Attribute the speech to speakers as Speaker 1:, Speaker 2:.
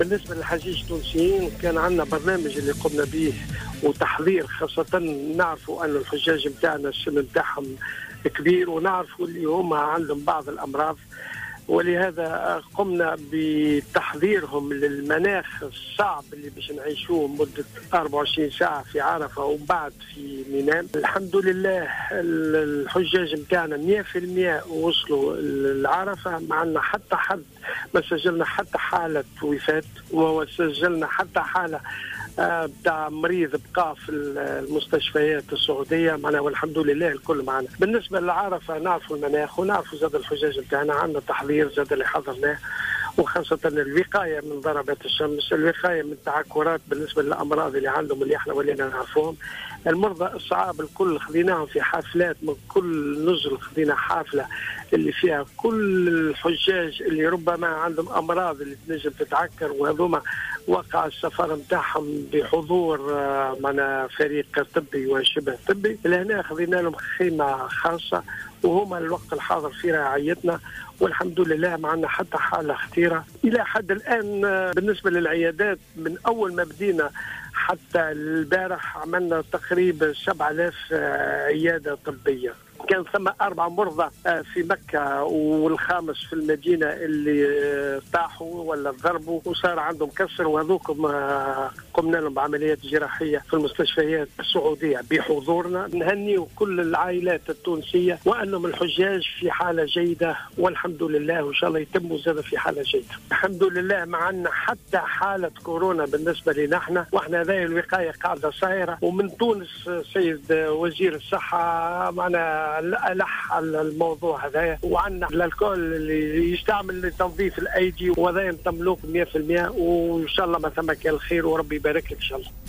Speaker 1: بالنسبة للحجيج التونسيين كان عندنا برنامج اللي قمنا به وتحضير، خاصة نعرفوا أن الحجاج متاعنا السن متاعهم كبير، ونعرفوا اللي هما عندهم بعض الأمراض، ولهذا قمنا بتحضيرهم للمناخ الصعب اللي باش نعيشوه مدة 24 ساعة في عرفة وبعد في ميناء. الحمد لله الحجاج متاعنا 100% وصلوا لعرفة، ما عندنا حتى حد، ما سجلنا حتى حالة وفاة، وسجلنا حتى حالة بتاع مريض بقى في المستشفيات السعوديه معنا، والحمد لله الكل معنا. بالنسبه للعرفه نعرفوا المناخ ونعرفوا زاد الحجاج بتاعنا، عندنا تحضير زاد اللي حضرناه، وخاصه الوقايه من ضربات الشمس، الوقايه من التعكرات بالنسبه للامراض اللي عندهم اللي احنا ولينا نعرفوهم. المرضى الصعاب الكل خذيناهم في حافلات، من كل نزل خذينا حافله اللي فيها كل الحجاج اللي ربما عندهم امراض اللي تنجم تتعكر، وهذوما وقع السفر نتاعهم بحضور معنا فريق طبي وشبه طبي. لهنا خذينا لهم خيمه خاصه وهما الوقت الحاضر في رعايتنا، والحمد لله ما عندنا حتى حاله خطيره الى حد الان. بالنسبه للعيادات من اول ما بدينا حتى البارح عملنا تقريبا 7000 عياده طبيه. كان ثم 4 مرضى في مكة والخامس في المدينة اللي طاحوا ولا ضربوا وصار عندهم كسر، وهذوكم قمنا لهم بعمليات جراحية في المستشفيات السعودية بحضورنا. نهني كل العائلات التونسية وأنهم الحجاج في حالة جيدة والحمد لله، وإن شاء الله يتموا زاد في حالة جيدة الحمد لله. ما عندنا حتى حالة كورونا بالنسبة لنا احنا، واحنا هذه الوقاية قاعدة صايرة. ومن تونس سيد وزير الصحة معنا ألح على الموضوع هذا، وعندنا الكل اللي يستعمل لتنظيف الأيدي، وهذا تملوك 100%، وإن شاء الله ما ثم كان الخير وربي يبارك لك إن شاء الله.